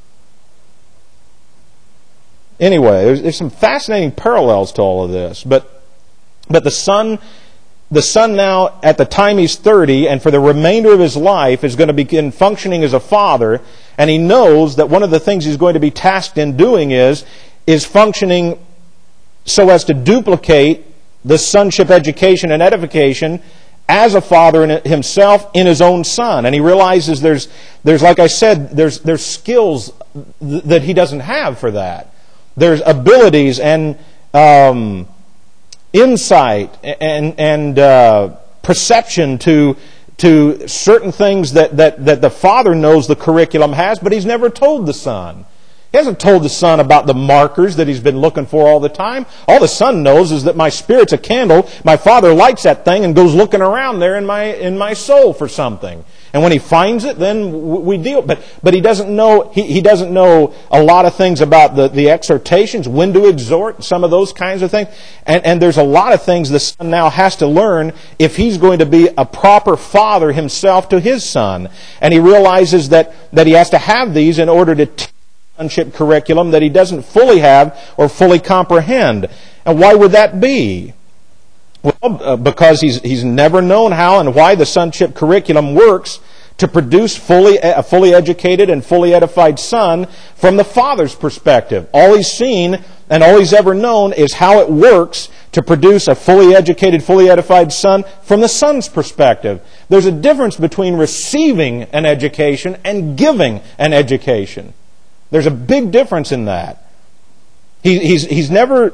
Anyway, there's, there's some fascinating parallels to all of this. But, but the son, the son now, at the time he's thirty, and for the remainder of his life, is going to begin functioning as a father. And he knows that one of the things he's going to be tasked in doing is, is functioning so as to duplicate the sonship education and edification as a father in himself in his own son. And he realizes there's, there's like I said, there's, there's skills th- that he doesn't have for that. There's abilities and um, insight and, and uh, perception to, to certain things that, that, that the father knows the curriculum has, but he's never told the son. He hasn't told the son about the markers that he's been looking for all the time. All the son knows is that my spirit's a candle. My father lights that thing and goes looking around there in my in my soul for something. And when he finds it, then we deal. But but he doesn't know he, he doesn't know a lot of things about the, the exhortations, when to exhort, some of those kinds of things. And and there's a lot of things the son now has to learn if he's going to be a proper father himself to his son. And he realizes that, that he has to have these in order to teach sonship curriculum that he doesn't fully have or fully comprehend. And why would that be? Well, uh, because he's he's never known how and why the sonship curriculum works to produce fully a fully educated and fully edified son from the father's perspective. All he's seen and all he's ever known is how it works to produce a fully educated, fully edified son from the son's perspective. There's a difference between receiving an education and giving an education. There's a big difference in that. He, he's he's never.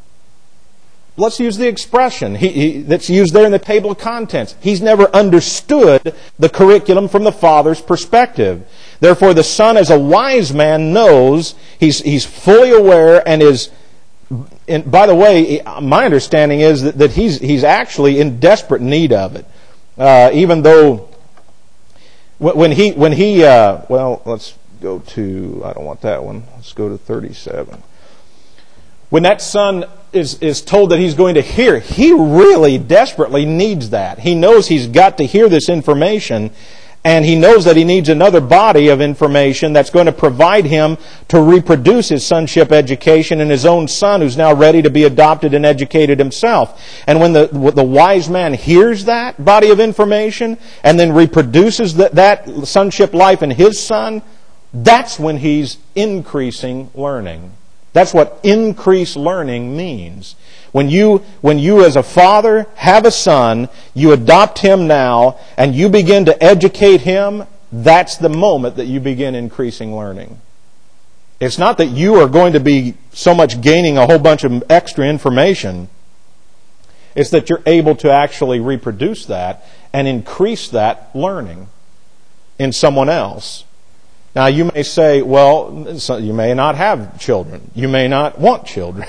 Let's use the expression he, he, that's used there in the table of contents. He's never understood the curriculum from the Father's perspective. Therefore, the Son, as a wise man, knows, he's, he's fully aware and is, and by the way, my understanding is that, that he's, he's actually in desperate need of it. Uh, even though, when he, when he uh, well, let's go to, I don't want that one. Let's go to thirty-seven. When that son is, is told that he's going to hear, he really desperately needs that. He knows he's got to hear this information, and he knows that he needs another body of information that's going to provide him to reproduce his sonship education in his own son, who's now ready to be adopted and educated himself. And when the, the wise man hears that body of information and then reproduces that, that sonship life in his son, that's when he's increasing learning. That's what increased learning means. When you, when you as a father have a son, you adopt him now, and you begin to educate him, that's the moment that you begin increasing learning. It's not that you are going to be so much gaining a whole bunch of extra information. It's that you're able to actually reproduce that and increase that learning in someone else. Now, you may say, well, you may not have children. You may not want children.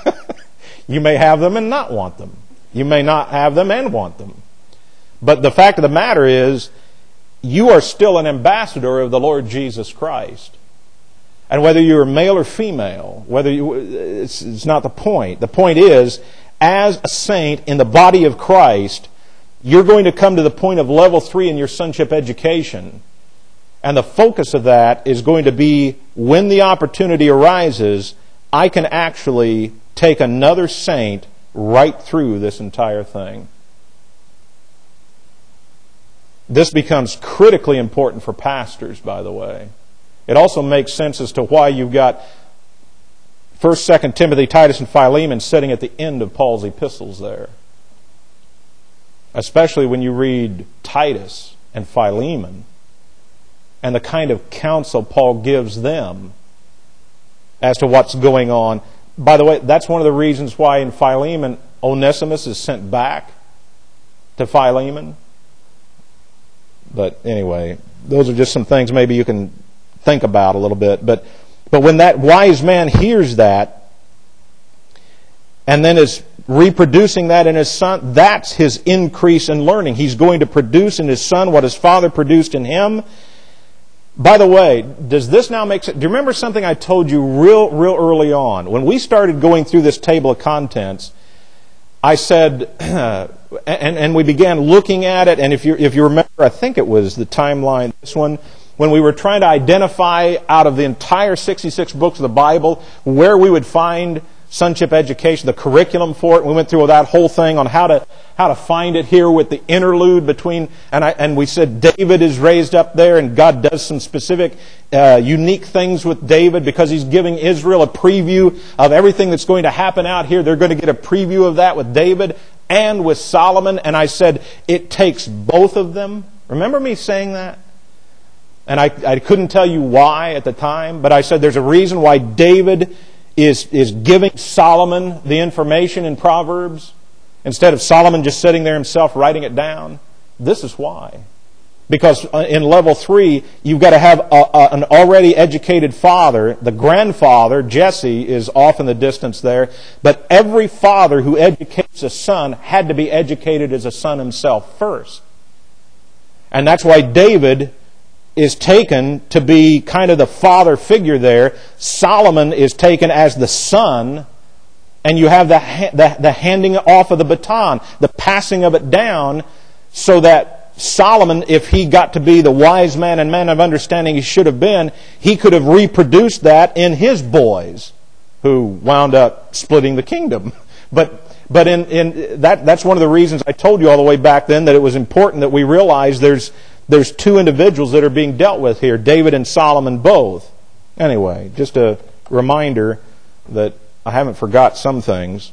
You may have them and not want them. You may not have them and want them. But the fact of the matter is, you are still an ambassador of the Lord Jesus Christ. And whether you're male or female, whether you, it's, it's not the point. The point is, as a saint in the body of Christ, you're going to come to the point of level three in your sonship education. And the focus of that is going to be, when the opportunity arises, I can actually take another saint right through this entire thing. This becomes critically important for pastors, by the way. It also makes sense as to why you've got First, Second Timothy, Titus, and Philemon sitting at the end of Paul's epistles there. Especially when you read Titus and Philemon, and the kind of counsel Paul gives them as to what's going on. By the way, that's one of the reasons why in Philemon, Onesimus is sent back to Philemon. But anyway, those are just some things maybe you can think about a little bit. But, but when that wise man hears that, and then is reproducing that in his son, that's his increase in learning. He's going to produce in his son what his father produced in him. By the way, does this now make sense? Do you remember something I told you real, real early on? When we started going through this table of contents, I said, and, and we began looking at it, and if you, if you remember, I think it was the timeline, this one, when we were trying to identify out of the entire sixty-six books of the Bible where we would find sonship education, the curriculum for it. We went through that whole thing on how to how to find it here with the interlude between, and I, and we said David is raised up there, and God does some specific, uh, unique things with David because He's giving Israel a preview of everything that's going to happen out here. They're going to get a preview of that with David and with Solomon. And I said it takes both of them. Remember me saying that? And I, I couldn't tell you why at the time, but I said there's a reason why David is, is giving Solomon the information in Proverbs instead of Solomon just sitting there himself writing it down. This is why. Because in level three, you've got to have a, a, an already educated father. The grandfather, Jesse, is off in the distance there. But every father who educates a son had to be educated as a son himself first. And that's why David is taken to be kind of the father figure there. Solomon is taken as the son, and you have the, the, the handing off of the baton, the passing of it down, so that Solomon, if he got to be the wise man and man of understanding he should have been, he could have reproduced that in his boys, who wound up splitting the kingdom. But but in, in that that's one of the reasons I told you all the way back then that it was important that we realize there's there's two individuals that are being dealt with here, David and Solomon both. Anyway, just a reminder that I haven't forgot some things.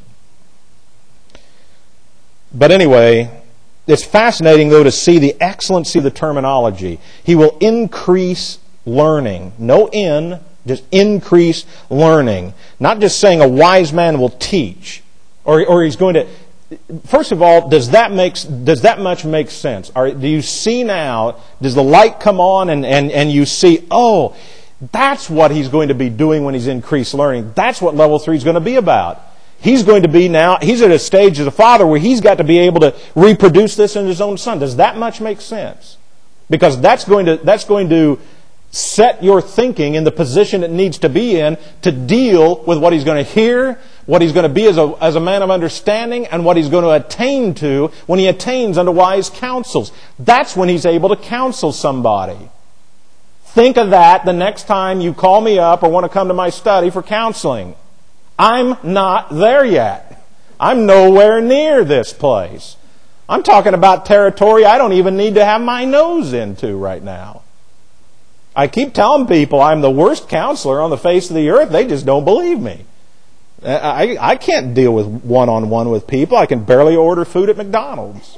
But anyway, it's fascinating, though, to see the excellency of the terminology. He will increase learning. No in, just increase learning. Not just saying a wise man will teach. Or, or he's going to... First of all, does that make does that much make sense? Or do you see now, does the light come on and, and, and you see, oh, that's what he's going to be doing when he's increased learning. That's what level three is going to be about. He's going to be now, he's at a stage as a father where he's got to be able to reproduce this in his own son. Does that much make sense? Because that's going to, that's going to set your thinking in the position it needs to be in to deal with what he's going to hear, what he's going to be as a, as a man of understanding, and what he's going to attain to when he attains unto wise counsels. That's when he's able to counsel somebody. Think of that the next time you call me up or want to come to my study for counseling. I'm not there yet. I'm nowhere near this place. I'm talking about territory I don't even need to have my nose into right now. I keep telling people I'm the worst counselor on the face of the earth. They just don't believe me. I, I can't deal with one-on-one with people. I can barely order food at McDonald's.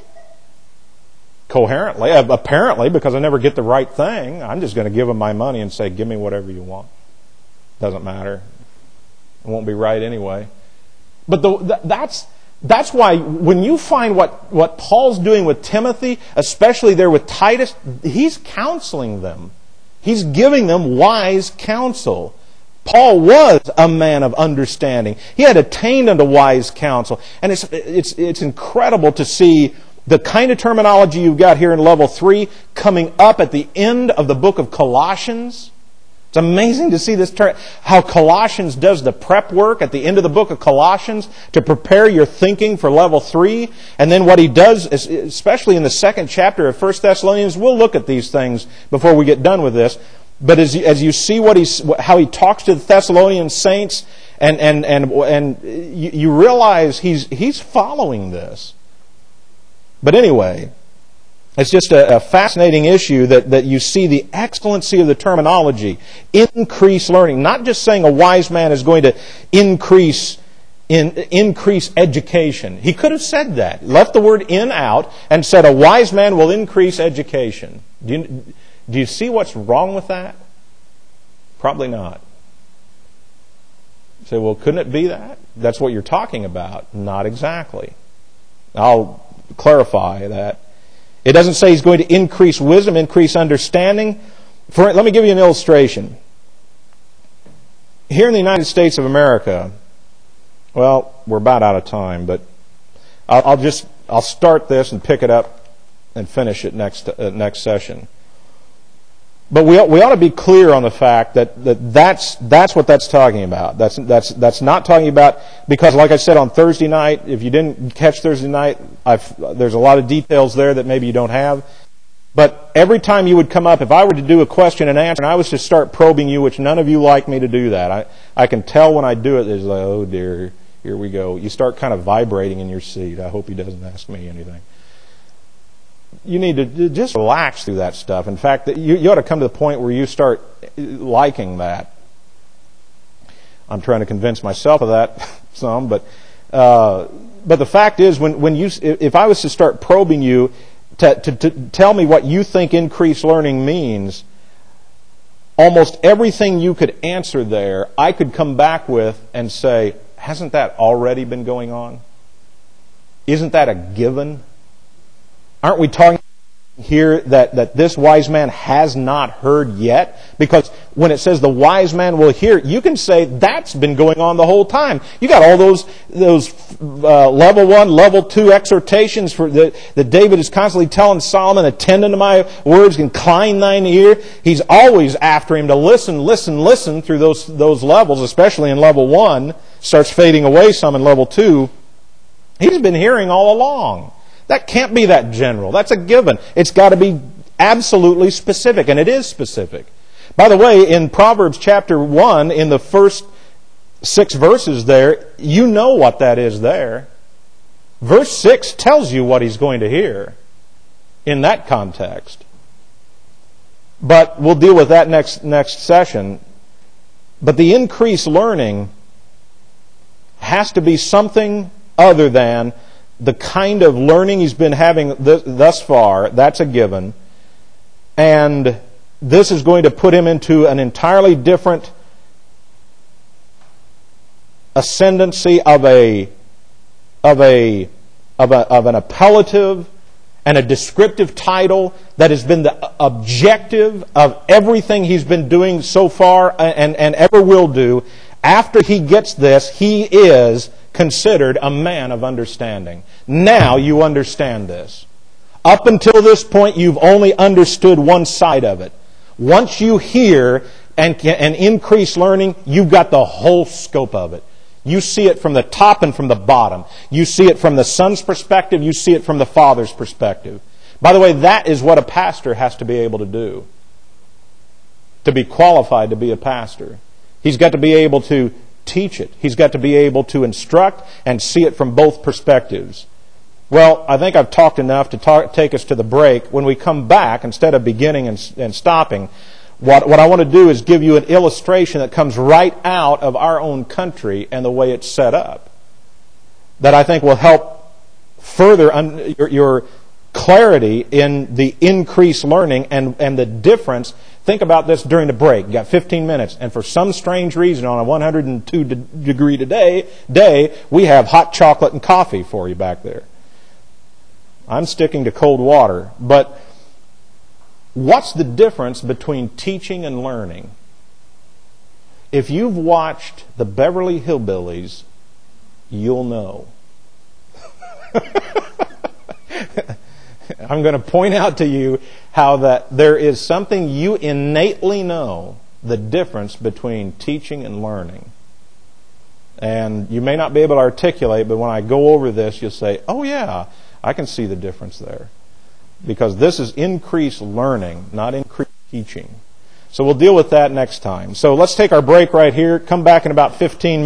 Coherently, apparently, because I never get the right thing. I'm just going to give them my money and say, give me whatever you want. Doesn't matter. It won't be right anyway. But the, that's that's why when you find what, what Paul's doing with Timothy, especially there with Titus, he's counseling them. He's giving them wise counsel. Paul was a man of understanding. He had attained unto wise counsel. And it's it's it's incredible to see the kind of terminology you've got here in level three coming up at the end of the book of Colossians. It's amazing to see this term, how Colossians does the prep work at the end of the book of Colossians to prepare your thinking for level three. And then what he does, especially in the second chapter of First Thessalonians, we'll look at these things before we get done with this. But as you, as you see what he's, how he talks to the Thessalonian saints, and and and and you, you realize he's he's following this. But anyway, it's just a, a fascinating issue that, that you see the excellency of the terminology. Increase learning. Not just saying a wise man is going to increase in increase education. He could have said that. Left the word in out and said a wise man will increase education. Do you, do you see what's wrong with that? Probably not. You say, well, couldn't it be that? That's what you're talking about. Not exactly. I'll clarify that. It doesn't say he's going to increase wisdom, increase understanding. For, let me give you an illustration. Here in the United States of America, well, we're about out of time, but I'll, I'll just I'll start this and pick it up and finish it next uh, next session. But we we ought to be clear on the fact that, that that's that's what that's talking about. That's that's that's not talking about, because like I said on Thursday night, if you didn't catch Thursday night, I've, there's a lot of details there that maybe you don't have. But every time you would come up, if I were to do a question and answer, and I was to start probing you, which none of you like me to do that, I I can tell when I do it. It's like, oh dear, here we go. You start kind of vibrating in your seat. I hope he doesn't ask me anything. You need to just relax through that stuff. In fact, you, you ought to come to the point where you start liking that. I'm trying to convince myself of that some, but uh, but the fact is, when when you if I was to start probing you to, to to tell me what you think increased learning means, almost everything you could answer there, I could come back with and say, hasn't that already been going on? Isn't that a given? Aren't we talking here that, that this wise man has not heard yet? Because when it says the wise man will hear, you can say that's been going on the whole time. You got all those those uh, level one, level two exhortations for the, that David is constantly telling Solomon, attend unto my words, incline thine ear. He's always after him to listen, listen, listen through those those levels, especially in level one. Starts fading away some in level two. He's been hearing all along. That can't be that general. That's a given. It's got to be absolutely specific, and it is specific. By the way, in Proverbs chapter one, in the first six verses there, you know what that is there. Verse six tells you what he's going to hear in that context. But we'll deal with that next next session. But the increased learning has to be something other than the kind of learning he's been having th- thus far. That's a given. And this is going to put him into an entirely different ascendancy of a of a of a of an appellative and a descriptive title that has been the objective of everything he's been doing so far and, and ever will do. After he gets this, he is considered a man of understanding. Now you understand this. Up until this point, you've only understood one side of it. Once you hear and, and increase learning, you've got the whole scope of it. You see it from the top and from the bottom. You see it from the son's perspective. You see it from the father's perspective. By the way, that is what a pastor has to be able to do. To be qualified to be a pastor. He's got to be able to teach it. He's got to be able to instruct and see it from both perspectives. Well, I think I've talked enough to talk, take us to the break. When we come back, instead of beginning and, and stopping, what, what I want to do is give you an illustration that comes right out of our own country and the way it's set up, that I think will help further un, your, your clarity in the increased learning and, and the difference. Think about this during the break. You got fifteen minutes, and for some strange reason, on a one hundred two degree today day, we have hot chocolate and coffee for you back there. I'm sticking to cold water, but what's the difference between teaching and learning? If you've watched the Beverly Hillbillies, you'll know. I'm going to point out to you how that there is something you innately know, the difference between teaching and learning. And you may not be able to articulate, but when I go over this, you'll say, oh yeah, I can see the difference there. Because this is increased learning, not increased teaching. So we'll deal with that next time. So let's take our break right here. Come back in about fifteen minutes.